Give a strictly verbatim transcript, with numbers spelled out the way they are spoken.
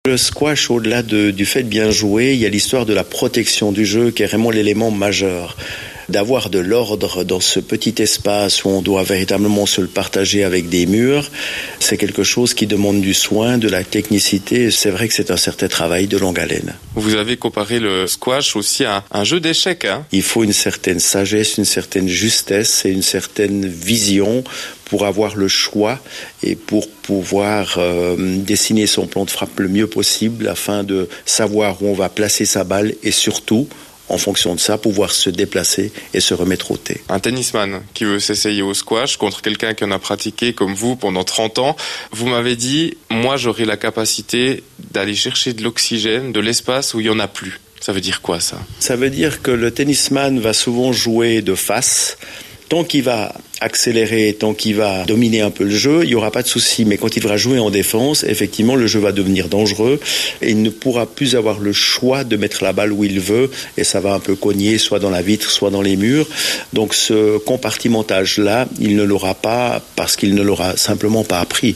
Le squash, au-delà de, du fait de bien jouer, il y a l'histoire de la protection du jeu qui est vraiment l'élément majeur. D'avoir de l'ordre dans ce petit espace où on doit véritablement se le partager avec des murs, c'est quelque chose qui demande du soin, de la technicité. C'est vrai que c'est un certain travail de longue haleine. Vous avez comparé le squash aussi à un jeu d'échecs, hein ? Il faut une certaine sagesse, une certaine justesse et une certaine vision pour avoir le choix et pour pouvoir euh, dessiner son plan de frappe le mieux possible afin de savoir où on va placer sa balle et surtout, en fonction de ça, pouvoir se déplacer et se remettre au thé. Un tennisman qui veut s'essayer au squash contre quelqu'un qui en a pratiqué comme vous pendant trente ans, vous m'avez dit, moi j'aurai la capacité d'aller chercher de l'oxygène, de l'espace où il n'y en a plus. Ça veut dire quoi ça ? Ça veut dire que le tennisman va souvent jouer de face. Tant qu'il va accélérer, tant qu'il va dominer un peu le jeu, il n'y aura pas de souci. Mais quand il devra jouer en défense, effectivement, le jeu va devenir dangereux et il ne pourra plus avoir le choix de mettre la balle où il veut et ça va un peu cogner soit dans la vitre, soit dans les murs. Donc ce compartimentage-là, il ne l'aura pas parce qu'il ne l'aura simplement pas appris.